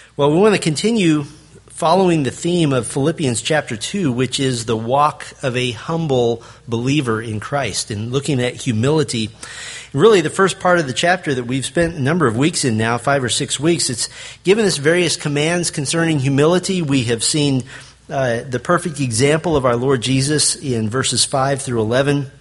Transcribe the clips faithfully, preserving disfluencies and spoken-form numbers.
Well, we want to continue following the theme of Philippians chapter two, which is the walk of a humble believer in Christ, and looking at humility. Really, the first part of the chapter that we've spent a number of weeks in now, five or six weeks, it's given us various commands concerning humility. We have seen uh, the perfect example of our Lord Jesus in verses five through eleven.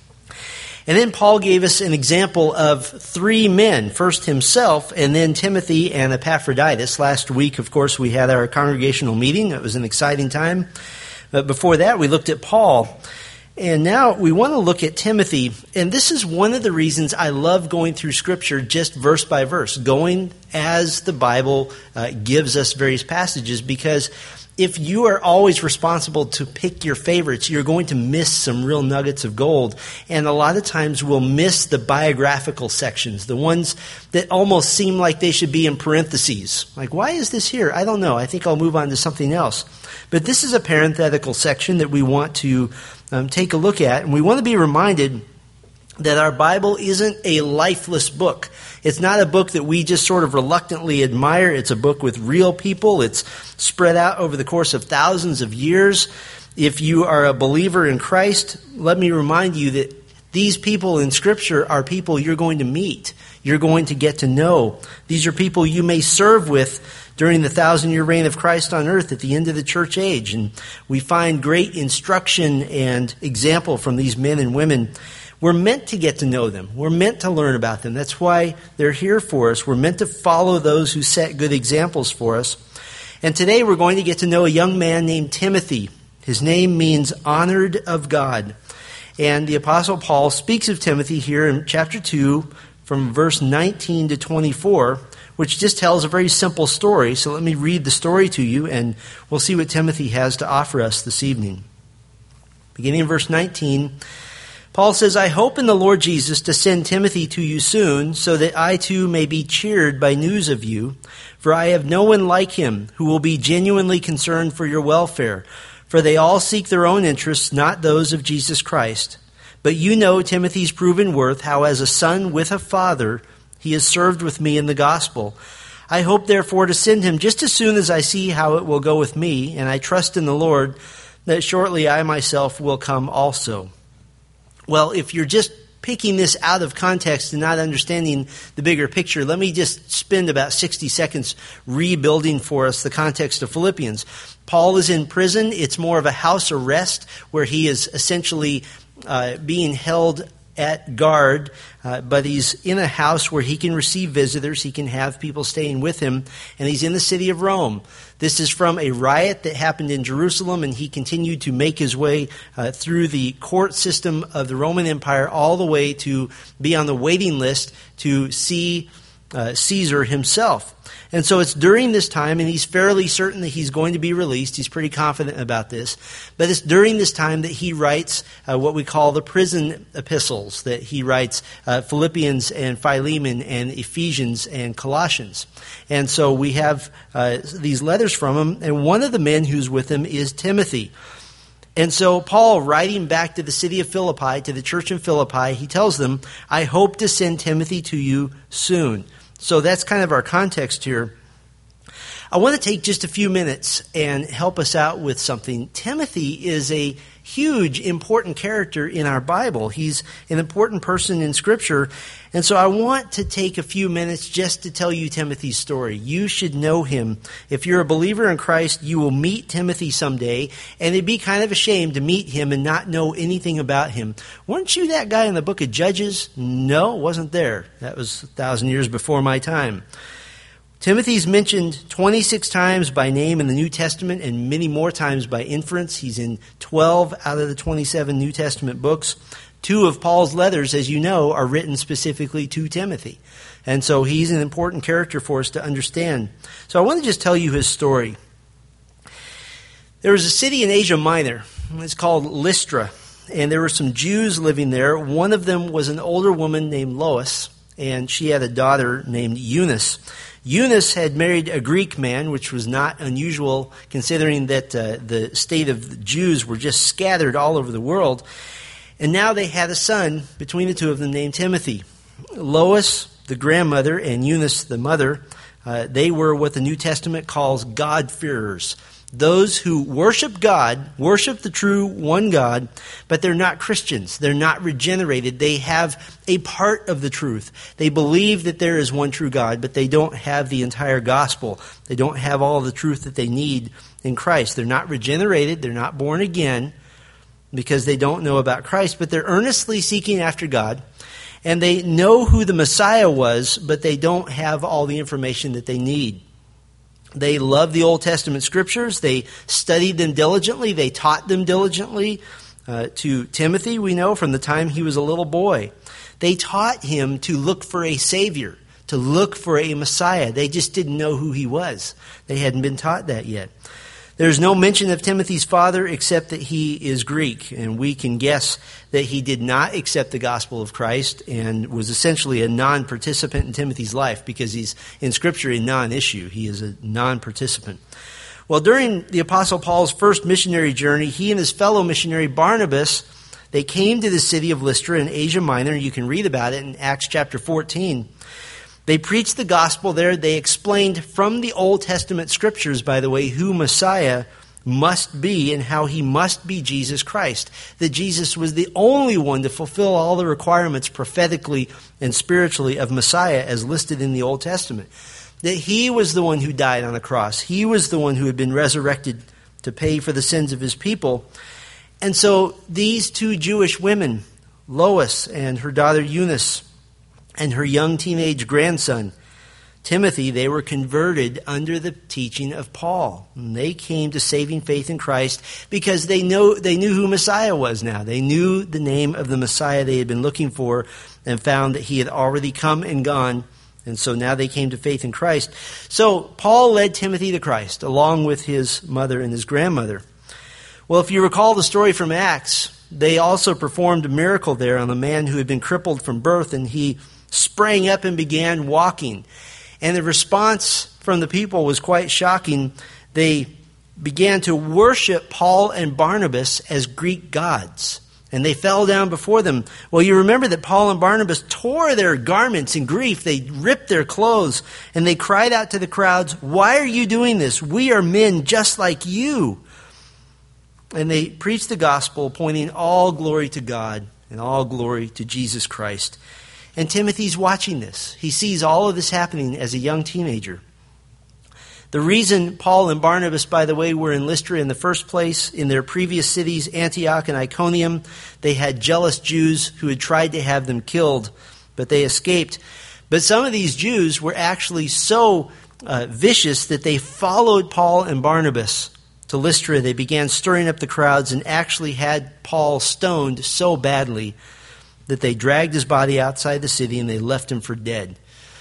And then Paul gave us an example of three men, first himself, and then Timothy and Epaphroditus. Last week, of course, we had our congregational meeting. It was an exciting time. But before that, we looked at Paul. And now we want to look at Timothy. And this is one of the reasons I love going through Scripture just verse by verse, going as the Bible uh, gives us various passages, because if you are always responsible to pick your favorites, you're going to miss some real nuggets of gold. And a lot of times we'll miss the biographical sections, the ones that almost seem like they should be in parentheses. Like, why is this here? I don't know. I think I'll move on to something else. But this is a parenthetical section that we want to um, take a look at. And we want to be reminded that our Bible isn't a lifeless book. It's not a book that we just sort of reluctantly admire. It's a book with real people. It's spread out over the course of thousands of years. If you are a believer in Christ, let me remind you that these people in Scripture are people you're going to meet. You're going to get to know. These are people you may serve with during the thousand-year reign of Christ on earth at the end of the church age. And we find great instruction and example from these men and women. We're meant to get to know them. We're meant to learn about them. That's why they're here for us. We're meant to follow those who set good examples for us. And today we're going to get to know a young man named Timothy. His name means honored of God. And the Apostle Paul speaks of Timothy here in chapter two from verse nineteen to twenty-four, which just tells a very simple story. So let me read the story to you, and we'll see what Timothy has to offer us this evening. Beginning in verse nineteen, Paul says, I hope in the Lord Jesus to send Timothy to you soon, so that I too may be cheered by news of you. For I have no one like him who will be genuinely concerned for your welfare. For they all seek their own interests, not those of Jesus Christ. But you know Timothy's proven worth, how as a son with a father he has served with me in the gospel. I hope therefore to send him just as soon as I see how it will go with me, and I trust in the Lord that shortly I myself will come also. Well, if you're just picking this out of context and not understanding the bigger picture, let me just spend about sixty seconds rebuilding for us the context of Philippians. Paul is in prison. It's more of a house arrest where he is essentially uh, being held at guard, uh, but he's in a house where he can receive visitors. He can have people staying with him, and he's in the city of Rome. This is from a riot that happened in Jerusalem, and he continued to make his way uh, through the court system of the Roman Empire all the way to be on the waiting list to see uh, Caesar himself. And so it's during this time, and he's fairly certain that he's going to be released. He's pretty confident about this. But it's during this time that he writes uh, what we call the prison epistles, that he writes uh, Philippians and Philemon and Ephesians and Colossians. And so we have uh, these letters from him, and one of the men who's with him is Timothy. And so Paul, writing back to the city of Philippi, to the church in Philippi, he tells them, I hope to send Timothy to you soon. So that's kind of our context here. I want to take just a few minutes and help us out with something. Timothy is a huge, important character in our Bible. He's an important person in Scripture. And so I want to take a few minutes just to tell you Timothy's story. You should know him. If you're a believer in Christ, you will meet Timothy someday, and it'd be kind of a shame to meet him and not know anything about him. Weren't you that guy in the book of Judges? No, wasn't there. That was a thousand years before my time. Timothy's mentioned twenty-six times by name in the New Testament and many more times by inference. He's in twelve out of the twenty-seven New Testament books. Two of Paul's letters, as you know, are written specifically to Timothy. And so he's an important character for us to understand. So I want to just tell you his story. There was a city in Asia Minor. It's called Lystra. And there were some Jews living there. One of them was an older woman named Lois, and she had a daughter named Eunice. Eunice had married a Greek man, which was not unusual considering that uh, the state of the Jews were just scattered all over the world. And now they had a son between the two of them named Timothy. Lois, the grandmother, and Eunice, the mother, Uh, they were what the New Testament calls God-fearers. Those who worship God, worship the true one God, but they're not Christians. They're not regenerated. They have a part of the truth. They believe that there is one true God, but they don't have the entire gospel. They don't have all the truth that they need in Christ. They're not regenerated. They're not born again because they don't know about Christ, but they're earnestly seeking after God. And they know who the Messiah was, but they don't have all the information that they need. They love the Old Testament scriptures. They studied them diligently. They taught them diligently uh, to Timothy, we know, from the time he was a little boy. They taught him to look for a Savior, to look for a Messiah. They just didn't know who he was. They hadn't been taught that yet. There's no mention of Timothy's father except that he is Greek, and we can guess that he did not accept the gospel of Christ and was essentially a non-participant in Timothy's life because he's in Scripture a non-issue. He is a non-participant. Well, during the Apostle Paul's first missionary journey, he and his fellow missionary Barnabas, they came to the city of Lystra in Asia Minor. You can read about it in Acts chapter fourteen. They preached the gospel there. They explained from the Old Testament scriptures, by the way, who Messiah must be and how he must be Jesus Christ. That Jesus was the only one to fulfill all the requirements prophetically and spiritually of Messiah as listed in the Old Testament. That he was the one who died on the cross. He was the one who had been resurrected to pay for the sins of his people. And so these two Jewish women, Lois and her daughter Eunice, and her young teenage grandson, Timothy, they were converted under the teaching of Paul. And they came to saving faith in Christ because they know they knew who Messiah was now. They knew the name of the Messiah they had been looking for and found that he had already come and gone. And so now they came to faith in Christ. So Paul led Timothy to Christ along with his mother and his grandmother. Well, if you recall the story from Acts, they also performed a miracle there on the man who had been crippled from birth, and he sprang up and began walking. And the response from the people was quite shocking. They began to worship Paul and Barnabas as Greek gods, and they fell down before them. Well, you remember that Paul and Barnabas tore their garments in grief. They ripped their clothes, and they cried out to the crowds, "Why are you doing this? We are men just like you." And they preached the gospel, pointing all glory to God and all glory to Jesus Christ. And Timothy's watching this. He sees all of this happening as a young teenager. The reason Paul and Barnabas, by the way, were in Lystra in the first place, in their previous cities, Antioch and Iconium, they had jealous Jews who had tried to have them killed, but they escaped. But some of these Jews were actually so uh, vicious that they followed Paul and Barnabas to Lystra. They began stirring up the crowds and actually had Paul stoned so badly that they dragged his body outside the city and they left him for dead.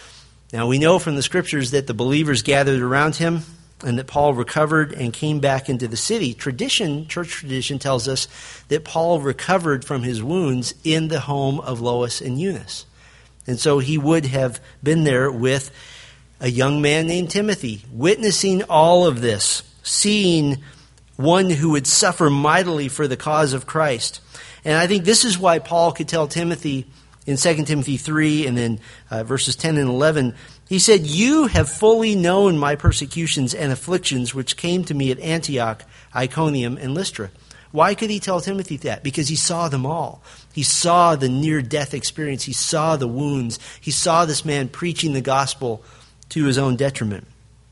Now we know from the scriptures that the believers gathered around him and that Paul recovered and came back into the city. Tradition, church tradition tells us that Paul recovered from his wounds in the home of Lois and Eunice. And so he would have been there with a young man named Timothy, witnessing all of this, seeing one who would suffer mightily for the cause of Christ. And I think this is why Paul could tell Timothy in Second Timothy three and then uh, verses ten and eleven, he said, "You have fully known my persecutions and afflictions which came to me at Antioch, Iconium, and Lystra." Why could he tell Timothy that? Because he saw them all. He saw the near-death experience. He saw the wounds. He saw this man preaching the gospel to his own detriment.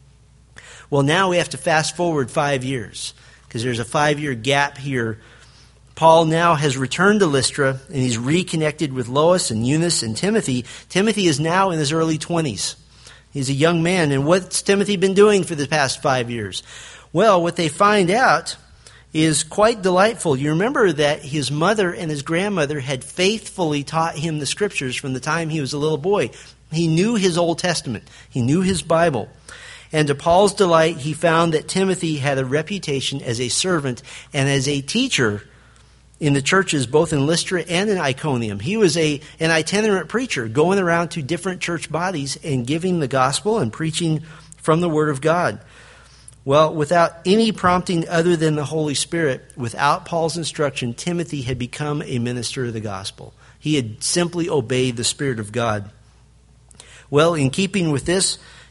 Well, now we have to fast forward five years because there's a five-year gap here. Paul now has returned to Lystra, and he's reconnected with Lois and Eunice and Timothy. Timothy is now in his early twenties. He's a young man, and what's Timothy been doing for the past five years? Well, what they find out is quite delightful. You remember that his mother and his grandmother had faithfully taught him the scriptures from the time he was a little boy. He knew his Old Testament. He knew his Bible. And to Paul's delight, he found that Timothy had a reputation as a servant and as a teacher in the churches, both in Lystra and in Iconium. He was a an itinerant preacher, going around to different church bodies and giving the gospel and preaching from the Word of God. Well, without any prompting other than the Holy Spirit, without Paul's instruction, Timothy had become a minister of the gospel. He had simply obeyed the Spirit of God. Well, in keeping with this,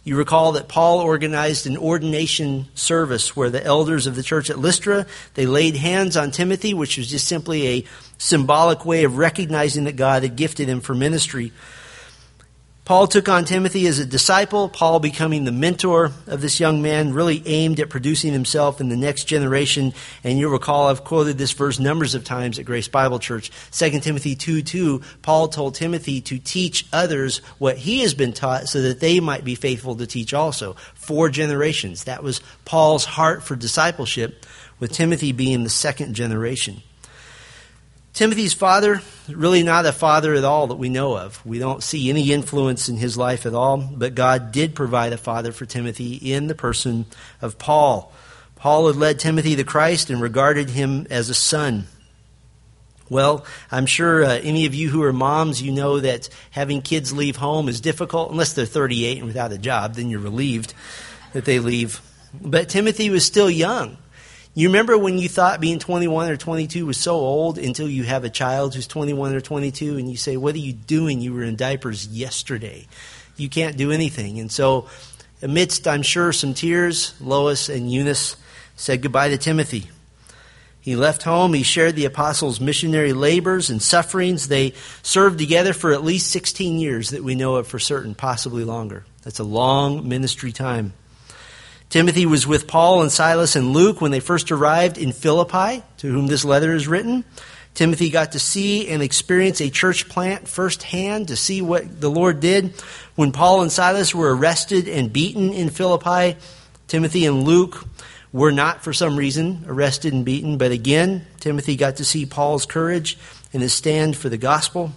You recall that Paul organized an ordination service where the elders of the church at Lystra, they laid hands on Timothy, which was just simply a symbolic way of recognizing that God had gifted him for ministry. Paul took on Timothy as a disciple, Paul becoming the mentor of this young man, really aimed at producing himself in the next generation. And you'll recall I've quoted this verse numbers of times at Grace Bible Church. Second Timothy two two, Paul told Timothy to teach others what he has been taught so that they might be faithful to teach also. Four generations. That was Paul's heart for discipleship, with Timothy being the second generation. Timothy's father, really not a father at all that we know of. We don't see any influence in his life at all, but God did provide a father for Timothy in the person of Paul. Paul had led Timothy to Christ and regarded him as a son. Well, I'm sure uh, any of you who are moms, you know that having kids leave home is difficult, unless they're thirty-eight and without a job, then you're relieved that they leave. But Timothy was still young. You remember when you thought being twenty-one or twenty-two was so old until you have a child who's twenty-one or twenty-two and you say, what are you doing? You were in diapers yesterday. You can't do anything. And so amidst, I'm sure, some tears, Lois and Eunice said goodbye to Timothy. He left home. He shared the apostles' missionary labors and sufferings. They served together for at least sixteen years that we know of for certain, possibly longer. That's a long ministry time. Timothy was with Paul and Silas and Luke when they first arrived in Philippi, to whom this letter is written. Timothy got to see and experience a church plant firsthand, to see what the Lord did. When Paul and Silas were arrested and beaten in Philippi, Timothy and Luke were not, for some reason, arrested and beaten. But again, Timothy got to see Paul's courage and his stand for the gospel.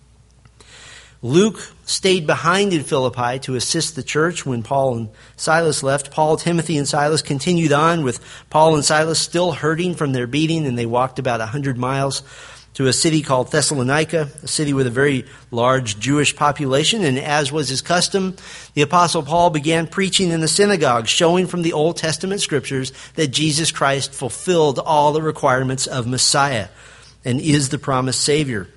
Luke stayed behind in Philippi to assist the church when Paul and Silas left. Paul, Timothy, and Silas continued on with Paul and Silas still hurting from their beating, and they walked about one hundred miles to a city called Thessalonica, a city with a very large Jewish population. And as was his custom, the Apostle Paul began preaching in the synagogue, showing from the Old Testament scriptures that Jesus Christ fulfilled all the requirements of Messiah and is the promised Savior.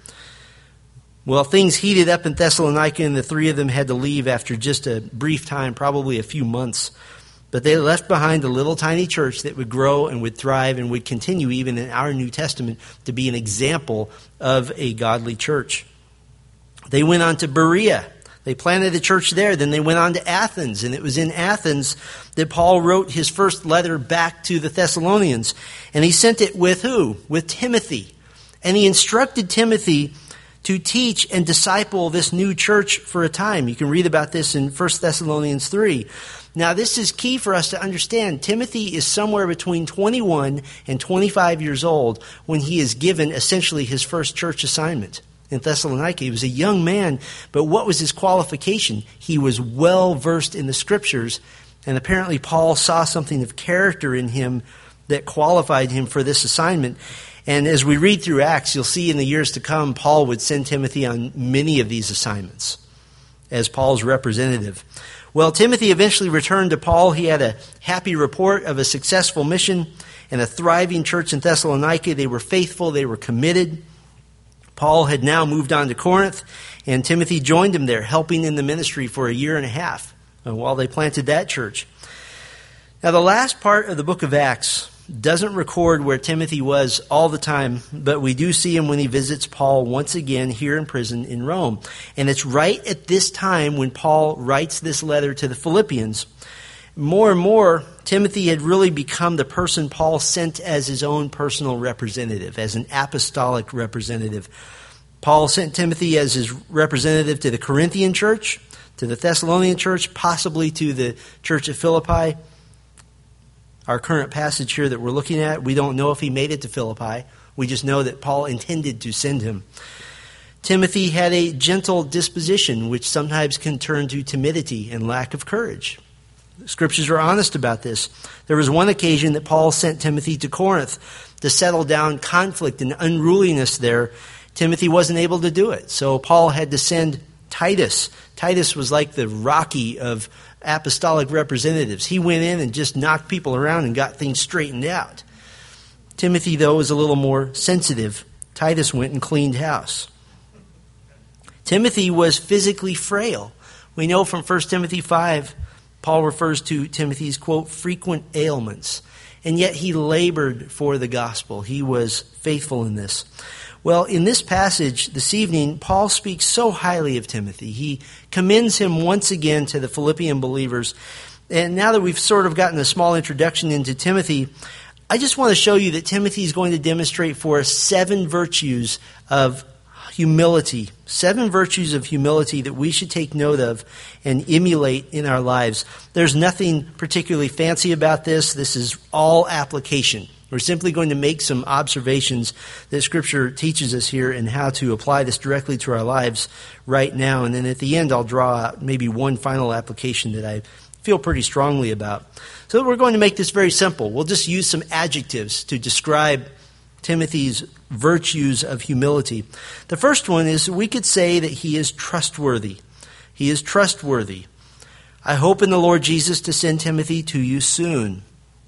Well, things heated up in Thessalonica, and the three of them had to leave after just a brief time, probably a few months. But they left behind a little tiny church that would grow and would thrive and would continue even in our New Testament to be an example of a godly church. They went on to Berea. They planted a church there. Then they went on to Athens, and it was in Athens that Paul wrote his first letter back to the Thessalonians. And he sent it with who? With Timothy. And he instructed Timothy to teach and disciple this new church for a time. You can read about this in First Thessalonians three. Now, this is key for us to understand. Timothy is somewhere between twenty-one and twenty-five years old when he is given essentially his first church assignment in Thessalonica. He was a young man, but what was his qualification? He was well versed in the scriptures, and apparently Paul saw something of character in him that qualified him for this assignment. And as we read through Acts, you'll see in the years to come, Paul would send Timothy on many of these assignments as Paul's representative. Well, Timothy eventually returned to Paul. He had a happy report of a successful mission and a thriving church in Thessalonica. They were faithful. They were committed. Paul had now moved on to Corinth, and Timothy joined him there, helping in the ministry for a year and a half while they planted that church. Now, the last part of the book of Acts doesn't record where Timothy was all the time, but we do see him when he visits Paul once again here in prison in Rome. And it's right at this time when Paul writes this letter to the Philippians. More and more, Timothy had really become the person Paul sent as his own personal representative, as an apostolic representative. Paul sent Timothy as his representative to the Corinthian church, to the Thessalonian church, possibly to the church at Philippi. Our current passage here that we're looking at, we don't know if he made it to Philippi. We just know that Paul intended to send him. Timothy had a gentle disposition, which sometimes can turn to timidity and lack of courage. The scriptures are honest about this. There was one occasion that Paul sent Timothy to Corinth to settle down conflict and unruliness there. Timothy wasn't able to do it, so Paul had to send Titus. Titus was like the Rocky of apostolic representatives. He went in and just knocked people around and got things straightened out. Timothy, though, was a little more sensitive. Titus went and cleaned house. Timothy was physically frail. We know from First Timothy five Paul refers to Timothy's, quote, frequent ailments, and yet he labored for the gospel. He was faithful in this. Well, in this passage this evening, Paul speaks so highly of Timothy. He commends him once again to the Philippian believers. And now that we've sort of gotten a small introduction into Timothy, I just want to show you that Timothy is going to demonstrate for us seven virtues of humility, seven virtues of humility that we should take note of and emulate in our lives. There's nothing particularly fancy about this. This is all application. We're simply going to make some observations that Scripture teaches us here and how to apply this directly to our lives right now. And then at the end, I'll draw out maybe one final application that I feel pretty strongly about. So we're going to make this very simple. We'll just use some adjectives to describe Timothy's virtues of humility. The first one is we could say that he is trustworthy. He is trustworthy. I hope in the Lord Jesus to send Timothy to you soon.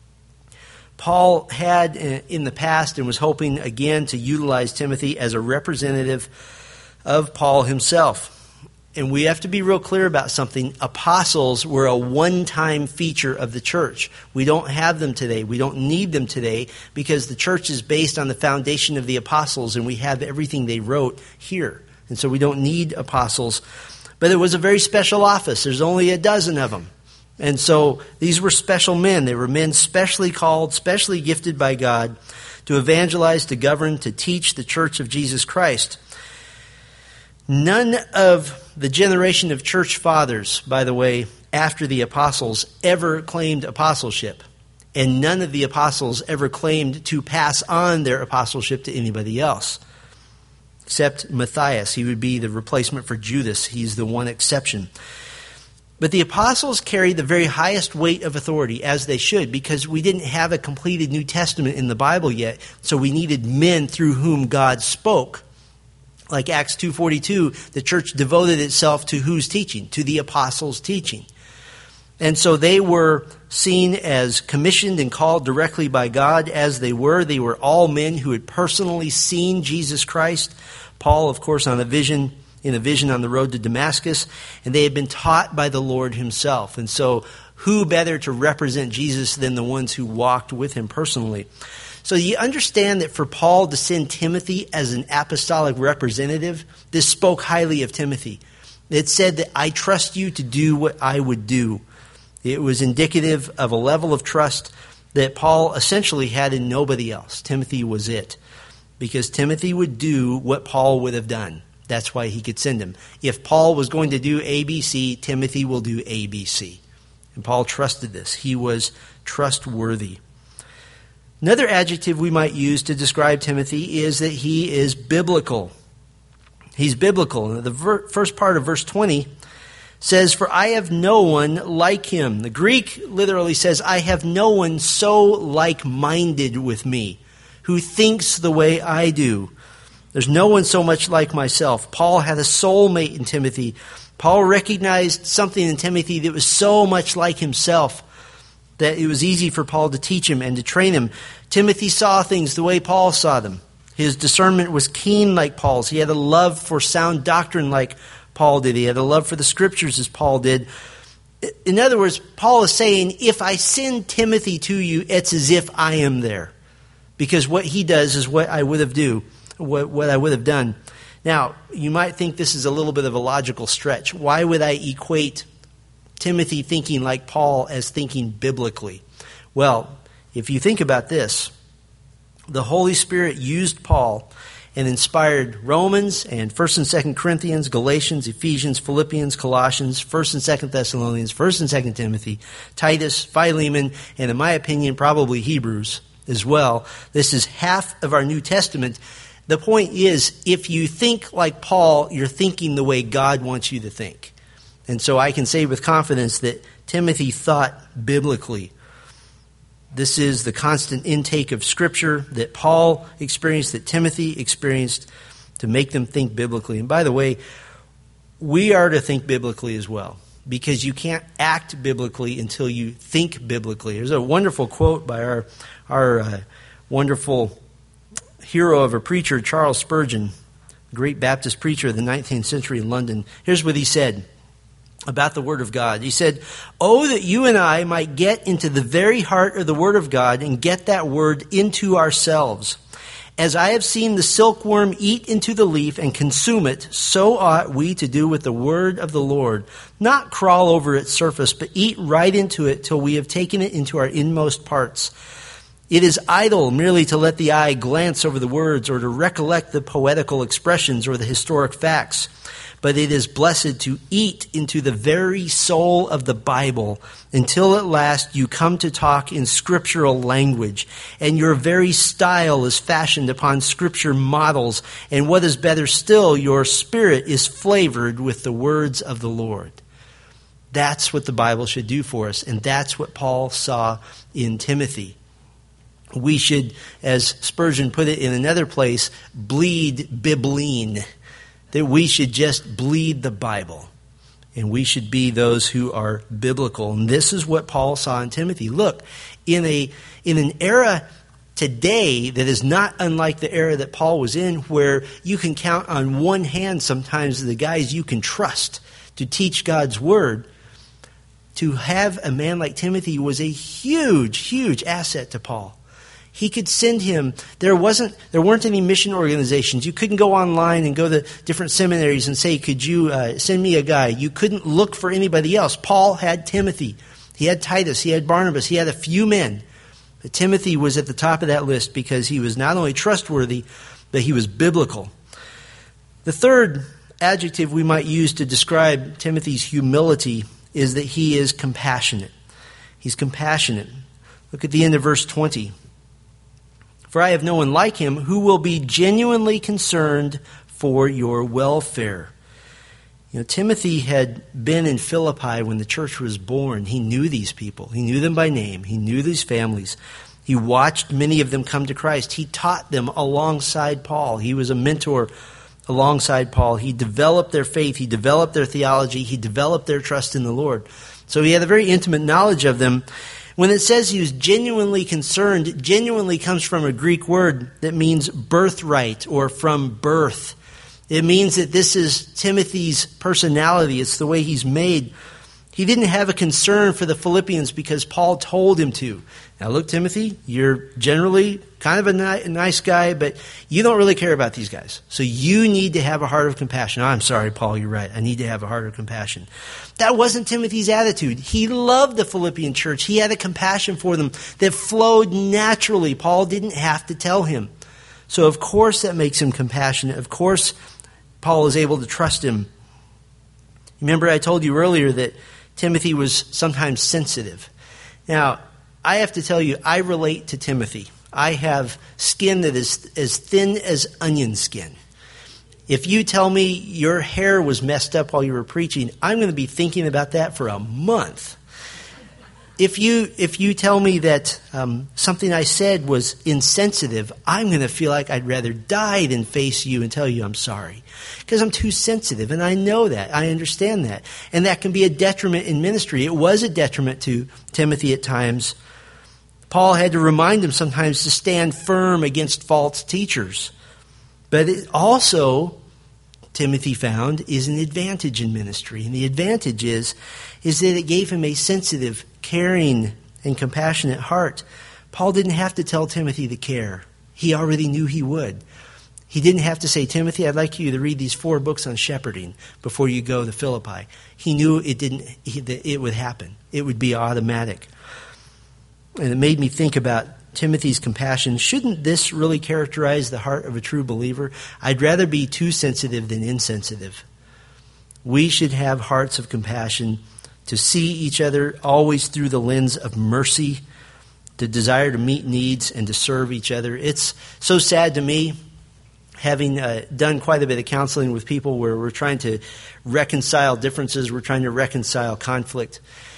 Paul had in the past and was hoping again to utilize Timothy as a representative of Paul himself. And we have to be real clear about something. Apostles were a one-time feature of the church. We don't have them today. We don't need them today because the church is based on the foundation of the apostles and we have everything they wrote here. And so we don't need apostles. But it was a very special office. There's only a dozen of them. And so these were special men. They were men specially called, specially gifted by God to evangelize, to govern, to teach the church of Jesus Christ. None of the generation of church fathers, by the way, after the apostles, ever claimed apostleship. And none of the apostles ever claimed to pass on their apostleship to anybody else. Except Matthias. He would be the replacement for Judas. He's the one exception. But the apostles carried the very highest weight of authority, as they should, because we didn't have a completed New Testament in the Bible yet, so we needed men through whom God spoke. Like Acts two forty-two, the church devoted itself to whose teaching? To the apostles' teaching. And so they were seen as commissioned and called directly by God as they were. They were all men who had personally seen Jesus Christ. Paul, of course, on a vision in a vision on the road to Damascus, and they had been taught by the Lord himself. And so who better to represent Jesus than the ones who walked with him personally? So you understand that for Paul to send Timothy as an apostolic representative, this spoke highly of Timothy. It said that I trust you to do what I would do. It was indicative of a level of trust that Paul essentially had in nobody else. Timothy was it. Because Timothy would do what Paul would have done. That's why he could send him. If Paul was going to do A B C, Timothy will do A B C. And Paul trusted this. He was trustworthy. Another adjective we might use to describe Timothy is that he is biblical. He's biblical. The ver- first part of verse twenty says, "For I have no one like him." The Greek literally says, "I have no one so like-minded with me, who thinks the way I do." There's no one so much like myself. Paul had a soulmate in Timothy. Paul recognized something in Timothy that was so much like himself that it was easy for Paul to teach him and to train him. Timothy saw things the way Paul saw them. His discernment was keen like Paul's. He had a love for sound doctrine like Paul did. He had a love for the Scriptures as Paul did. In other words, Paul is saying, if I send Timothy to you, it's as if I am there. Because what he does is what I would have do. What, what I would have done. Now, you might think this is a little bit of a logical stretch. Why would I equate Timothy thinking like Paul as thinking biblically? Well, if you think about this, the Holy Spirit used Paul and inspired Romans and First and Second Corinthians, Galatians, Ephesians, Philippians, Colossians, First and Second Thessalonians, First and Second Timothy, Titus, Philemon, and in my opinion, probably Hebrews as well. This is half of our New Testament. The point is, if you think like Paul, you're thinking the way God wants you to think. And so I can say with confidence that Timothy thought biblically. This is the constant intake of Scripture that Paul experienced, that Timothy experienced, to make them think biblically. And by the way, we are to think biblically as well, because you can't act biblically until you think biblically. There's a wonderful quote by our, our uh, wonderful hero of a preacher, Charles Spurgeon, great Baptist preacher of the nineteenth century in London. Here's what he said. about the Word of God. He said, "Oh, that you and I might get into the very heart of the Word of God and get that Word into ourselves. As I have seen the silkworm eat into the leaf and consume it, so ought we to do with the Word of the Lord. Not crawl over its surface, but eat right into it till we have taken it into our inmost parts. It is idle merely to let the eye glance over the words or to recollect the poetical expressions or the historic facts. But it is blessed to eat into the very soul of the Bible until at last you come to talk in scriptural language, and your very style is fashioned upon scripture models, and what is better still, your spirit is flavored with the words of the Lord." That's what the Bible should do for us, and that's what Paul saw in Timothy. We should, as Spurgeon put it in another place, bleed bibline. That we should just bleed the Bible. And we should be those who are biblical. And this is what Paul saw in Timothy. Look, in a in an era today that is not unlike the era that Paul was in, where you can count on one hand sometimes the guys you can trust to teach God's word, to have a man like Timothy was a huge, huge asset to Paul. He could send him. There wasn't. There weren't any mission organizations. You couldn't go online and go to different seminaries and say, "Could you uh, send me a guy?" You couldn't look for anybody else. Paul had Timothy. He had Titus. He had Barnabas. He had a few men. But Timothy was at the top of that list because he was not only trustworthy, but he was biblical. The third adjective we might use to describe Timothy's humility is that he is compassionate. He's compassionate. Look at the end of verse twenty. "For I have no one like him who will be genuinely concerned for your welfare." You know, Timothy had been in Philippi when the church was born. He knew these people. He knew them by name. He knew these families. He watched many of them come to Christ. He taught them alongside Paul. He was a mentor alongside Paul. He developed their faith. He developed their theology. He developed their trust in the Lord. So he had a very intimate knowledge of them. When it says he was genuinely concerned, genuinely comes from a Greek word that means birthright or from birth. It means that this is Timothy's personality. It's the way he's made. He didn't have a concern for the Philippians because Paul told him to. Now look, Timothy, you're generally kind of a ni- nice guy, but you don't really care about these guys. So you need to have a heart of compassion. I'm sorry, Paul, you're right. I need to have a heart of compassion. That wasn't Timothy's attitude. He loved the Philippian church. He had a compassion for them that flowed naturally. Paul didn't have to tell him. So of course that makes him compassionate. Of course Paul is able to trust him. Remember I told you earlier that Timothy was sometimes sensitive. Now, I have to tell you, I relate to Timothy. I have skin that is as thin as onion skin. If you tell me your hair was messed up while you were preaching, I'm going to be thinking about that for a month. If you if you tell me that um, something I said was insensitive, I'm going to feel like I'd rather die than face you and tell you I'm sorry. Because I'm too sensitive, and I know that. I understand that. And that can be a detriment in ministry. It was a detriment to Timothy at times. Paul had to remind him sometimes to stand firm against false teachers. But it also, Timothy found, is an advantage in ministry. And the advantage is, is that it gave him a sensitive, caring, and compassionate heart. Paul didn't have to tell Timothy to care. He already knew he would. He didn't have to say, Timothy, I'd like you to read these four books on shepherding before you go to Philippi. He knew it didn't. That it would happen. It would be automatic. And it made me think about Timothy's compassion. Shouldn't this really characterize the heart of a true believer? I'd rather be too sensitive than insensitive. We should have hearts of compassion, to see each other always through the lens of mercy, to desire to meet needs and to serve each other. It's so sad to me, having uh, done quite a bit of counseling with people where we're trying to reconcile differences, we're trying to reconcile conflict.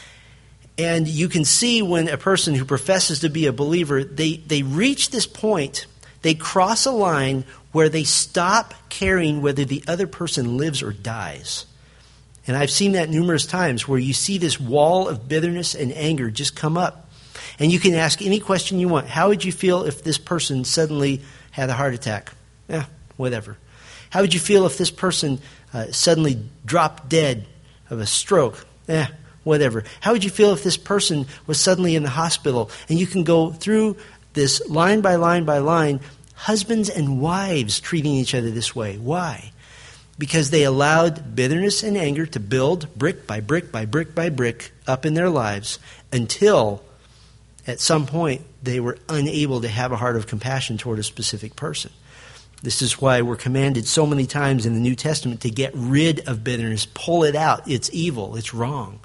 And you can see when a person who professes to be a believer, they, they reach this point, they cross a line where they stop caring whether the other person lives or dies. And I've seen that numerous times where you see this wall of bitterness and anger just come up. And you can ask any question you want. How would you feel if this person suddenly had a heart attack? Yeah, whatever. How would you feel if this person uh, suddenly dropped dead of a stroke. Eh, whatever. How would you feel if this person was suddenly in the hospital? And you can go through this line by line by line, husbands and wives treating each other this way. Why? Because they allowed bitterness and anger to build brick by brick by brick by brick up in their lives until at some point they were unable to have a heart of compassion toward a specific person. This is why we're commanded so many times in the New Testament to get rid of bitterness, pull it out. It's evil. It's wrong.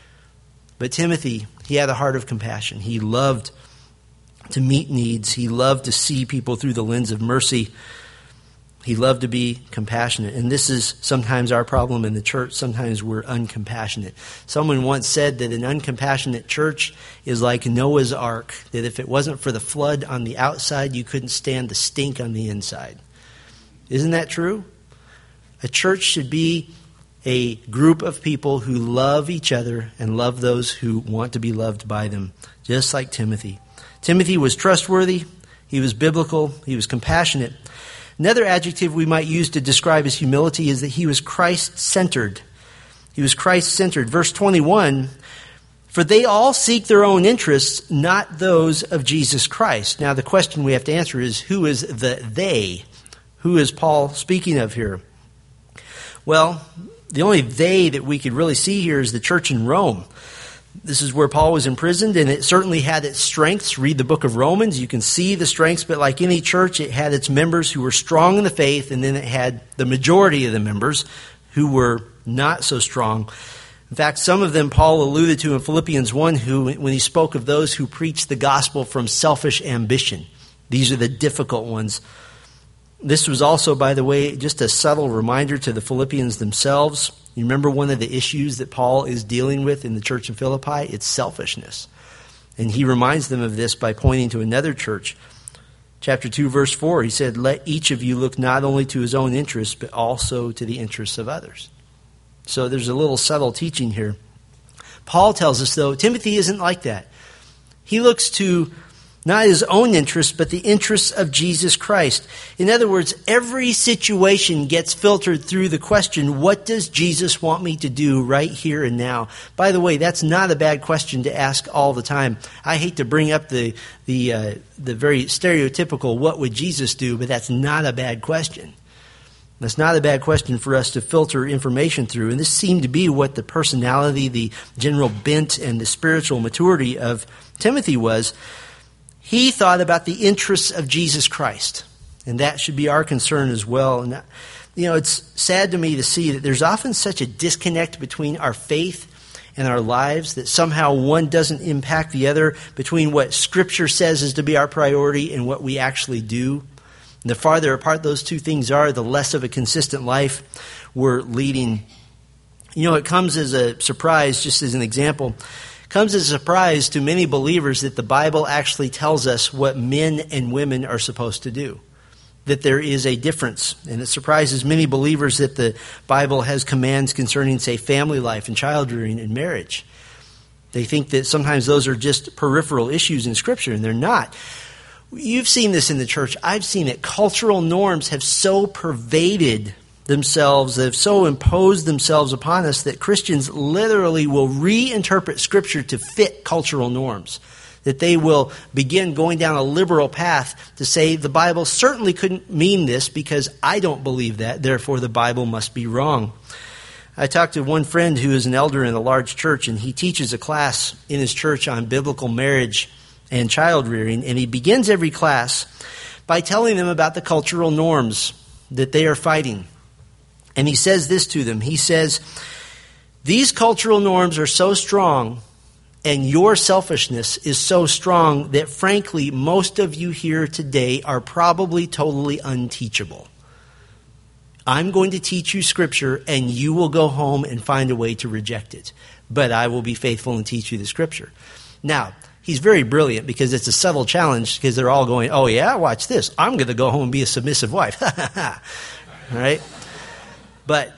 But Timothy, he had a heart of compassion. He loved to meet needs. He loved to see people through the lens of mercy. He loved to be compassionate. And this is sometimes our problem in the church. Sometimes we're uncompassionate. Someone once said that an uncompassionate church is like Noah's Ark, that if it wasn't for the flood on the outside, you couldn't stand the stink on the inside. Isn't that true? A church should be a group of people who love each other and love those who want to be loved by them, just like Timothy. Timothy was trustworthy. He was biblical. He was compassionate. Another adjective we might use to describe his humility is that he was Christ-centered. He was Christ-centered. Verse twenty-one, for they all seek their own interests, not those of Jesus Christ. Now the question we have to answer is, who is the they? Who is Paul speaking of here? Well, the only they that we could really see here is the church in Rome. This is where Paul was imprisoned, and it certainly had its strengths. Read the book of Romans. You can see the strengths, but like any church, it had its members who were strong in the faith, and then it had the majority of the members who were not so strong. In fact, some of them Paul alluded to in Philippians one, who, when he spoke of those who preach the gospel from selfish ambition. These are the difficult ones. This was also, by the way, just a subtle reminder to the Philippians themselves. You remember one of the issues that Paul is dealing with in the church in Philippi? It's selfishness. And he reminds them of this by pointing to another church. Chapter two, verse four, he said, let each of you look not only to his own interests, but also to the interests of others. So there's a little subtle teaching here. Paul tells us, though, Timothy isn't like that. He looks to not his own interests, but the interests of Jesus Christ. In other words, every situation gets filtered through the question, what does Jesus want me to do right here and now? By the way, that's not a bad question to ask all the time. I hate to bring up the the uh, the very stereotypical, what would Jesus do? But that's not a bad question. That's not a bad question for us to filter information through. And this seemed to be what the personality, the general bent, and the spiritual maturity of Timothy was. He thought about the interests of Jesus Christ, and that should be our concern as well. And that, you know, it's sad to me to see that there's often such a disconnect between our faith and our lives that somehow one doesn't impact the other, between what Scripture says is to be our priority and what we actually do. And the farther apart those two things are, the less of a consistent life we're leading. You know, it comes as a surprise, just as an example, comes as a surprise to many believers that the Bible actually tells us what men and women are supposed to do, that there is a difference. And it surprises many believers that the Bible has commands concerning, say, family life and child rearing and marriage. They think that sometimes those are just peripheral issues in Scripture, and they're not. You've seen this in the church. I've seen it. Cultural norms have so pervaded themselves, they've so imposed themselves upon us that Christians literally will reinterpret Scripture to fit cultural norms. That they will begin going down a liberal path to say the Bible certainly couldn't mean this because I don't believe that, therefore the Bible must be wrong. I talked to one friend who is an elder in a large church, and he teaches a class in his church on biblical marriage and child rearing, and he begins every class by telling them about the cultural norms that they are fighting. And he says this to them. He says, these cultural norms are so strong and your selfishness is so strong that, frankly, most of you here today are probably totally unteachable. I'm going to teach you Scripture and you will go home and find a way to reject it. But I will be faithful and teach you the Scripture. Now, he's very brilliant because it's a subtle challenge because they're all going, oh yeah, watch this. I'm going to go home and be a submissive wife. All right? But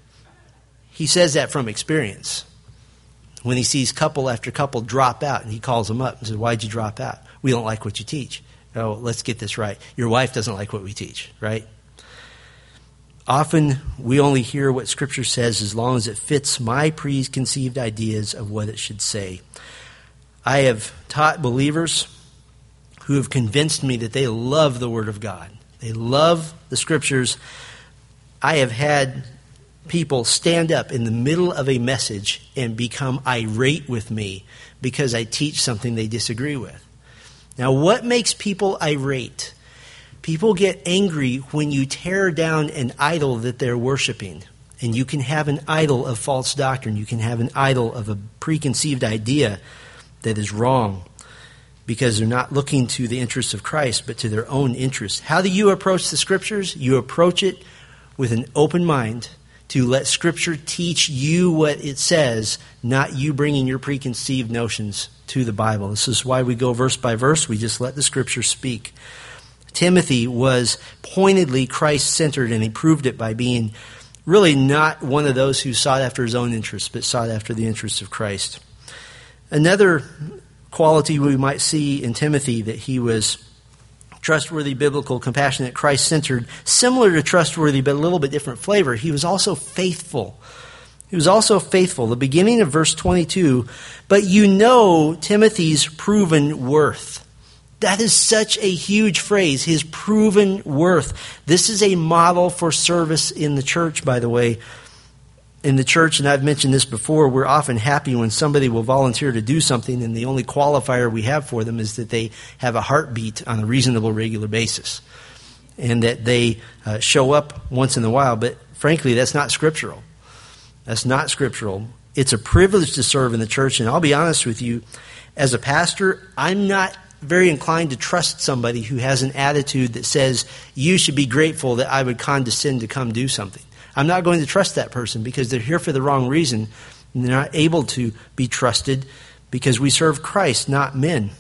he says that from experience. When he sees couple after couple drop out, and he calls them up and says, why'd you drop out? We don't like what you teach. Oh, let's get this right. Your wife doesn't like what we teach, right? Often we only hear what Scripture says as long as it fits my preconceived ideas of what it should say. I have taught believers who have convinced me that they love the Word of God. They love the Scriptures. I have had people stand up in the middle of a message and become irate with me because I teach something they disagree with. Now, what makes people irate? People get angry when you tear down an idol that they're worshiping. And you can have an idol of false doctrine. You can have an idol of a preconceived idea that is wrong because they're not looking to the interests of Christ, but to their own interests. How do you approach the Scriptures? You approach it with an open mind to let Scripture teach you what it says, not you bringing your preconceived notions to the Bible. This is why we go verse by verse. We just let the Scripture speak. Timothy was pointedly Christ-centered, and he proved it by being really not one of those who sought after his own interests, but sought after the interests of Christ. Another quality we might see in Timothy, that he was trustworthy, biblical, compassionate, Christ-centered, similar to trustworthy, but a little bit different flavor. He was also faithful. He was also faithful. The beginning of verse twenty-two, but you know Timothy's proven worth. That is such a huge phrase, his proven worth. This is a model for service in the church, by the way. In the church, and I've mentioned this before, we're often happy when somebody will volunteer to do something, and the only qualifier we have for them is that they have a heartbeat on a reasonable, regular basis, and that they uh, show up once in a while. But frankly, that's not scriptural. That's not scriptural. It's a privilege to serve in the church, and I'll be honest with you, as a pastor, I'm not very inclined to trust somebody who has an attitude that says, you should be grateful that I would condescend to come do something. I'm not going to trust that person because they're here for the wrong reason, and they're not able to be trusted because we serve Christ, not men.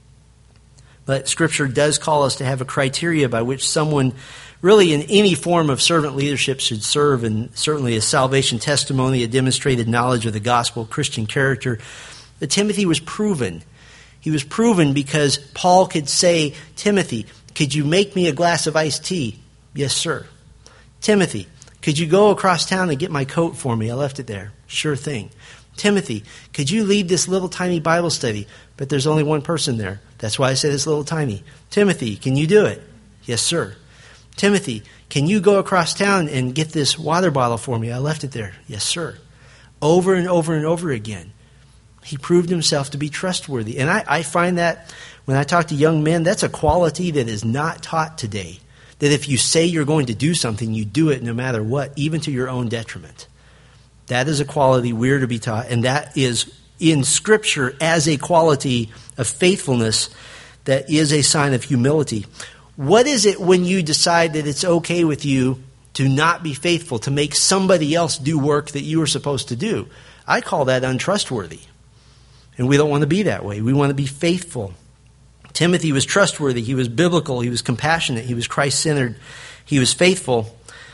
But Scripture does call us to have a criteria by which someone really in any form of servant leadership should serve, and certainly a salvation testimony, a demonstrated knowledge of the gospel, Christian character. But Timothy was proven. He was proven because Paul could say, Timothy, could you make me a glass of iced tea? Yes, sir. Timothy, could you go across town and get my coat for me? I left it there. Sure thing. Timothy, could you lead this little tiny Bible study? But there's only one person there. That's why I said it's little tiny. Timothy, can you do it? Yes, sir. Timothy, can you go across town and get this water bottle for me? I left it there. Yes, sir. Over and over and over again. He proved himself to be trustworthy. And I, I find that when I talk to young men, that's a quality that is not taught today. That if you say you're going to do something, you do it no matter what, even to your own detriment. That is a quality we're to be taught, and that is in Scripture as a quality of faithfulness that is a sign of humility. What is it when you decide that it's okay with you to not be faithful, to make somebody else do work that you were supposed to do? I call that untrustworthy. And we don't want to be that way. We want to be faithful. Timothy was trustworthy. He was biblical. He was compassionate. He was Christ-centered. He was faithful.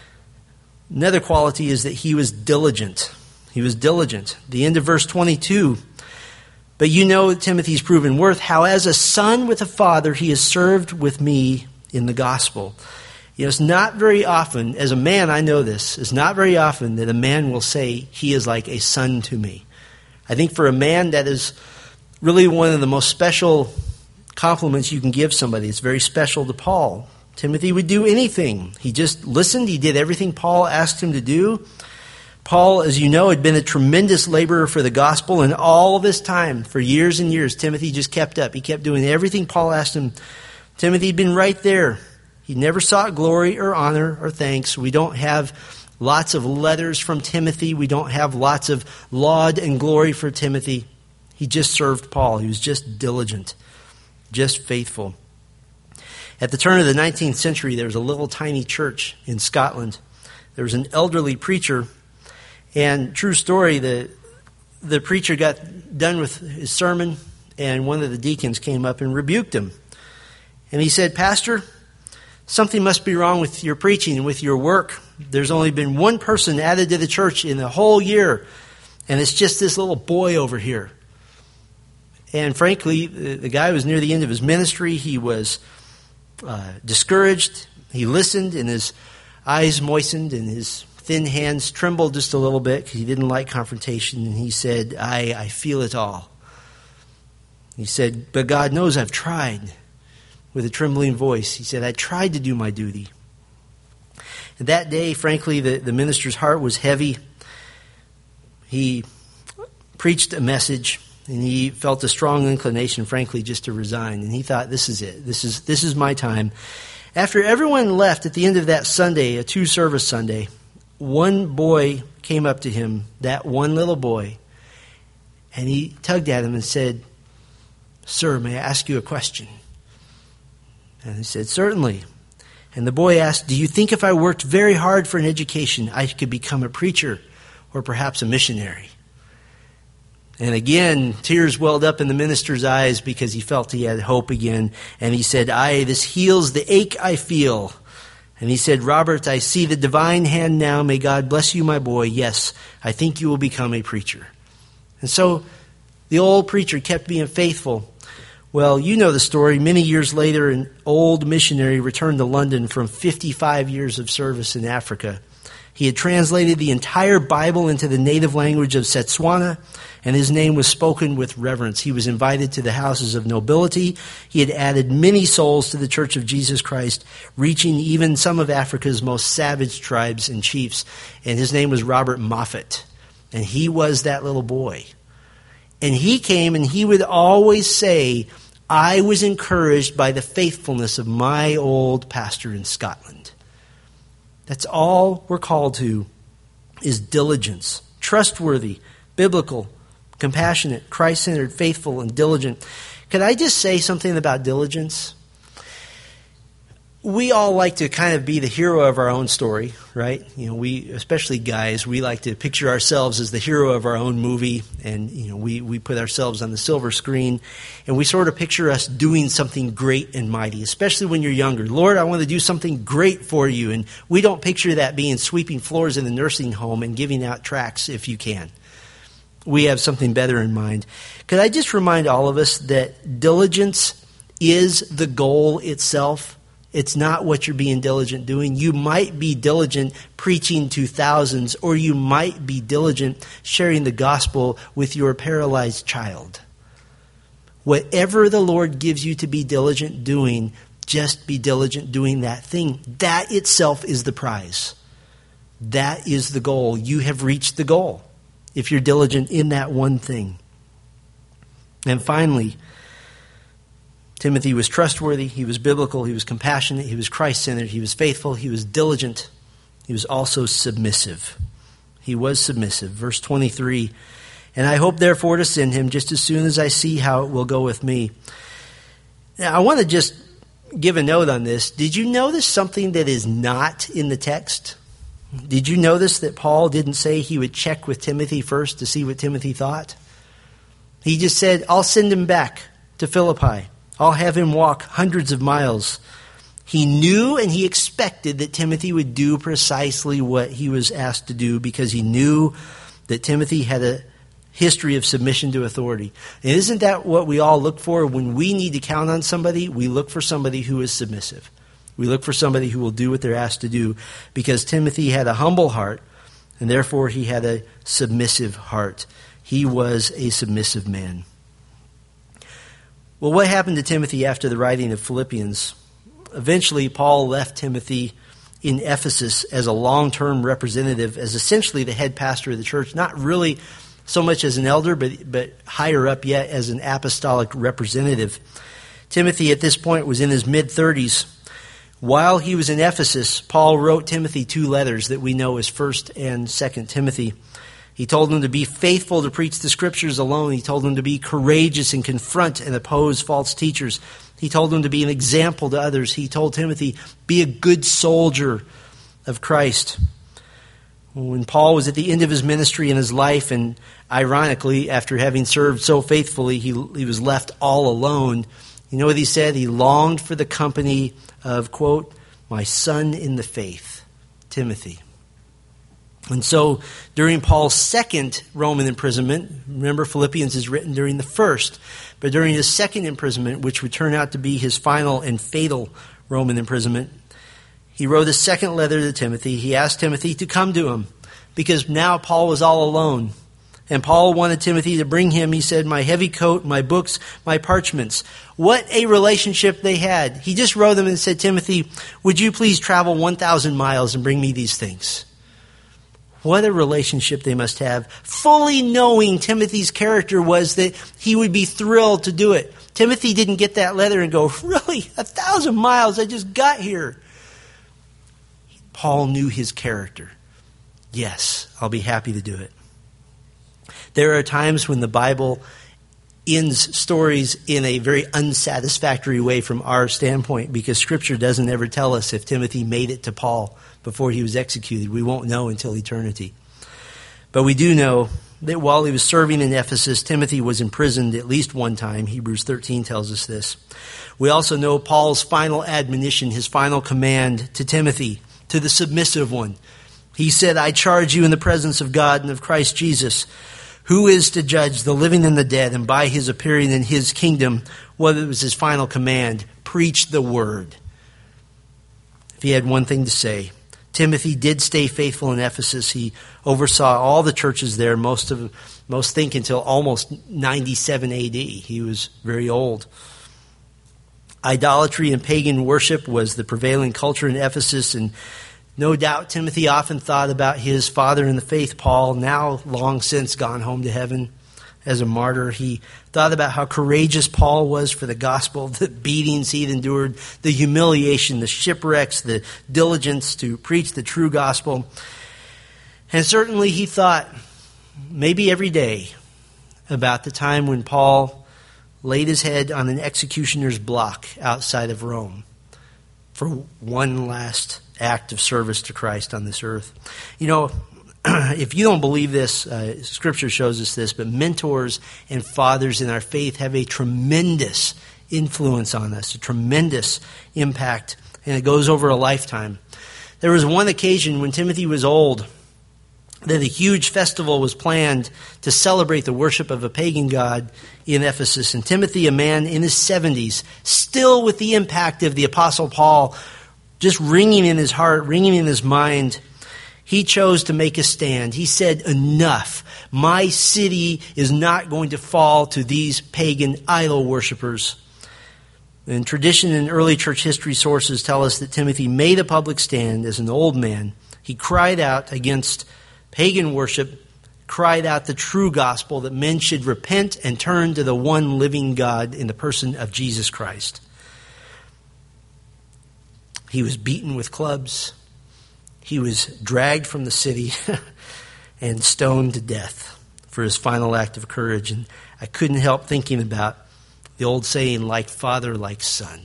Another quality is that he was diligent. He was diligent. The end of verse twenty-two. But you know Timothy's proven worth, how as a son with a father he has served with me in the gospel. You know, it's not very often, as a man I know this, it's not very often that a man will say he is like a son to me. I think for a man, that is really one of the most special compliments you can give somebody. It's very special to Paul. Timothy would do anything. He just listened. He did everything Paul asked him to do. Paul, as you know, had been a tremendous laborer for the gospel, and all this time, for years and years, Timothy just kept up. He kept doing everything Paul asked him. Timothy had been right there. He never sought glory or honor or thanks. We don't have lots of letters from Timothy. We don't have lots of laud and glory for Timothy. He just served Paul. He was just diligent, just faithful. At the turn of the nineteenth century, there was a little tiny church in Scotland. There was an elderly preacher, and true story, the, the preacher got done with his sermon, and one of the deacons came up and rebuked him. And he said, Pastor, something must be wrong with your preaching and with your work. There's only been one person added to the church in the whole year, and it's just this little boy over here. And frankly, the guy was near the end of his ministry. He was uh, discouraged. He listened, and his eyes moistened and his thin hands trembled just a little bit because he didn't like confrontation. And he said, I, I feel it all. He said, but God knows I've tried. With a trembling voice, he said, I tried to do my duty. And that day, frankly, the, the minister's heart was heavy. He preached a message, and he felt a strong inclination, frankly, just to resign. And he thought, this is it. This is this is my time. After everyone left at the end of that Sunday, a two-service Sunday, one boy came up to him, that one little boy, and he tugged at him and said, Sir, may I ask you a question? And he said, certainly. And the boy asked, do you think if I worked very hard for an education, I could become a preacher or perhaps a missionary? And again, tears welled up in the minister's eyes because he felt he had hope again. And he said, aye, this heals the ache I feel. And he said, Robert, I see the divine hand now. May God bless you, my boy. Yes, I think you will become a preacher. And so the old preacher kept being faithful. Well, you know the story. Many years later, an old missionary returned to London from fifty-five years of service in Africa. He had translated the entire Bible into the native language of Setswana, and his name was spoken with reverence. He was invited to the houses of nobility. He had added many souls to the Church of Jesus Christ, reaching even some of Africa's most savage tribes and chiefs. And his name was Robert Moffat, and he was that little boy. And he came and he would always say, I was encouraged by the faithfulness of my old pastor in Scotland. That's all we're called to, is diligence. Trustworthy, biblical, compassionate, Christ-centered, faithful, and diligent. Could I just say something about diligence? We all like to kind of be the hero of our own story, right? You know, we, especially guys, we like to picture ourselves as the hero of our own movie, and you know, we, we put ourselves on the silver screen, and we sort of picture us doing something great and mighty, especially when you're younger. Lord, I want to do something great for you, and we don't picture that being sweeping floors in the nursing home and giving out tracts if you can. We have something better in mind. Could I just remind all of us that diligence is the goal itself? It's not what you're being diligent doing. You might be diligent preaching to thousands, or you might be diligent sharing the gospel with your paralyzed child. Whatever the Lord gives you to be diligent doing, just be diligent doing that thing. That itself is the prize. That is the goal. You have reached the goal if you're diligent in that one thing. And finally, Timothy was trustworthy, he was biblical, he was compassionate, he was Christ-centered, he was faithful, he was diligent, he was also submissive. He was submissive. Verse twenty-three, and I hope therefore to send him just as soon as I see how it will go with me. Now, I want to just give a note on this. Did you notice something that is not in the text? Did you notice that Paul didn't say he would check with Timothy first to see what Timothy thought? He just said, I'll send him back to Philippi. I'll have him walk hundreds of miles. He knew and he expected that Timothy would do precisely what he was asked to do because he knew that Timothy had a history of submission to authority. And isn't that what we all look for? When we need to count on somebody, we look for somebody who is submissive. We look for somebody who will do what they're asked to do because Timothy had a humble heart and therefore he had a submissive heart. He was a submissive man. Well, what happened to Timothy after the writing of Philippians? Eventually, Paul left Timothy in Ephesus as a long-term representative, as essentially the head pastor of the church, not really so much as an elder, but, but higher up yet as an apostolic representative. Timothy at this point was in his mid-thirties. While he was in Ephesus, Paul wrote Timothy two letters that we know as First and Second Timothy. He told him to be faithful to preach the Scriptures alone. He told him to be courageous and confront and oppose false teachers. He told him to be an example to others. He told Timothy, be a good soldier of Christ. When Paul was at the end of his ministry and his life, and ironically, after having served so faithfully, he, he was left all alone. You know what he said? He longed for the company of, quote, my son in the faith, Timothy. And so during Paul's second Roman imprisonment, remember Philippians is written during the first, but during his second imprisonment, which would turn out to be his final and fatal Roman imprisonment, he wrote a second letter to Timothy. He asked Timothy to come to him because now Paul was all alone. And Paul wanted Timothy to bring him, he said, my heavy coat, my books, my parchments. What a relationship they had. He just wrote them and said, Timothy, would you please travel one thousand miles and bring me these things? What a relationship they must have. Fully knowing Timothy's character was that he would be thrilled to do it. Timothy didn't get that letter and go, really? A thousand miles? I just got here. Paul knew his character. Yes, I'll be happy to do it. There are times when the Bible ends stories in a very unsatisfactory way from our standpoint because Scripture doesn't ever tell us if Timothy made it to Paul before he was executed. We won't know until eternity. But we do know that while he was serving in Ephesus, Timothy was imprisoned at least one time. Hebrews thirteen tells us this. We also know Paul's final admonition, his final command to Timothy, to the submissive one. He said, I charge you in the presence of God and of Christ Jesus, who is to judge the living and the dead, and by his appearing in his kingdom, what was his final command? Preach the word. If he had one thing to say, Timothy did stay faithful in Ephesus. He oversaw all the churches there, most of most think until almost ninety-seven A D. He was very old. Idolatry and pagan worship was the prevailing culture in Ephesus, and no doubt Timothy often thought about his father in the faith, Paul, now long since gone home to heaven as a martyr. He thought about how courageous Paul was for the gospel, the beatings he'd endured, the humiliation, the shipwrecks, the diligence to preach the true gospel. And certainly he thought, maybe every day, about the time when Paul laid his head on an executioner's block outside of Rome for one last act of service to Christ on this earth. You know, if you don't believe this, uh, Scripture shows us this, but mentors and fathers in our faith have a tremendous influence on us, a tremendous impact, and it goes over a lifetime. There was one occasion when Timothy was old that a huge festival was planned to celebrate the worship of a pagan god in Ephesus. And Timothy, a man in his seventies, still with the impact of the Apostle Paul, just ringing in his heart, ringing in his mind, he chose to make a stand. He said, enough. My city is not going to fall to these pagan idol worshipers. And tradition and early church history sources tell us that Timothy made a public stand as an old man. He cried out against pagan worship, cried out the true gospel that men should repent and turn to the one living God in the person of Jesus Christ. He was beaten with clubs. He was dragged from the city and stoned to death for his final act of courage. And I couldn't help thinking about the old saying, like father, like son.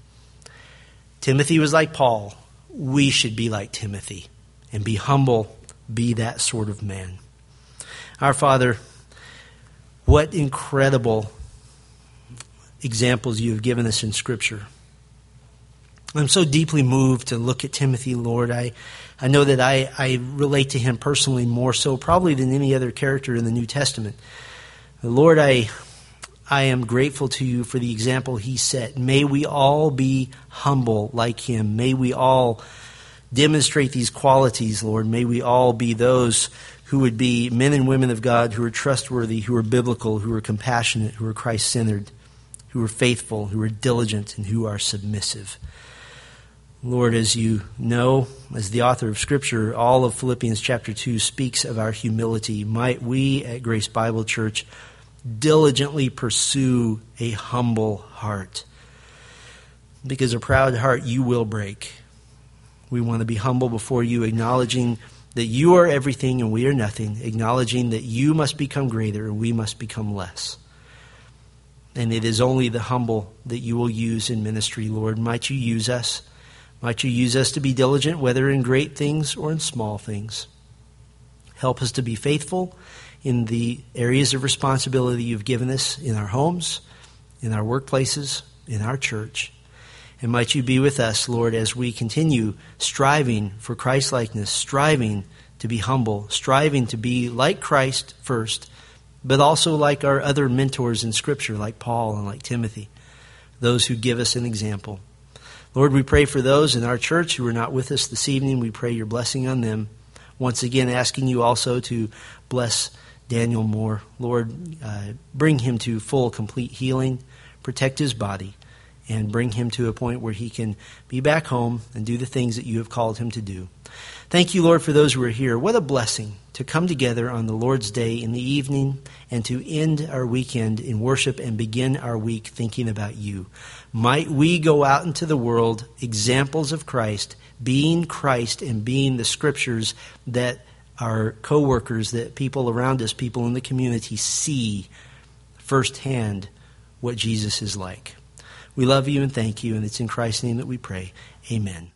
Timothy was like Paul. We should be like Timothy and be humble, be that sort of man. Our Father, what incredible examples you have given us in Scripture. I'm so deeply moved to look at Timothy, Lord. I, I know that I, I relate to him personally more so probably than any other character in the New Testament. Lord, I, I am grateful to you for the example he set. May we all be humble like him. May we all demonstrate these qualities, Lord. May we all be those who would be men and women of God who are trustworthy, who are biblical, who are compassionate, who are Christ-centered, who are faithful, who are diligent, and who are submissive. Lord, as you know, as the author of Scripture, all of Philippians chapter two speaks of our humility. Might we at Grace Bible Church diligently pursue a humble heart, because a proud heart you will break. We want to be humble before you, acknowledging that you are everything and we are nothing, acknowledging that you must become greater and we must become less. And it is only the humble that you will use in ministry, Lord. Might you use us? Might you use us to be diligent, whether in great things or in small things. Help us to be faithful in the areas of responsibility you've given us in our homes, in our workplaces, in our church. And might you be with us, Lord, as we continue striving for Christ-likeness, striving to be humble, striving to be like Christ first, but also like our other mentors in Scripture, like Paul and like Timothy, those who give us an example. Lord, we pray for those in our church who are not with us this evening. We pray your blessing on them. Once again, asking you also to bless Daniel Moore. Lord, uh, bring him to full, complete healing, protect his body, and bring him to a point where he can be back home and do the things that you have called him to do. Thank you, Lord, for those who are here. What a blessing to come together on the Lord's Day in the evening and to end our weekend in worship and begin our week thinking about you. Might we go out into the world, examples of Christ, being Christ and being the scriptures that our co-workers, that people around us, people in the community see firsthand what Jesus is like. We love you and thank you, and it's in Christ's name that we pray. Amen.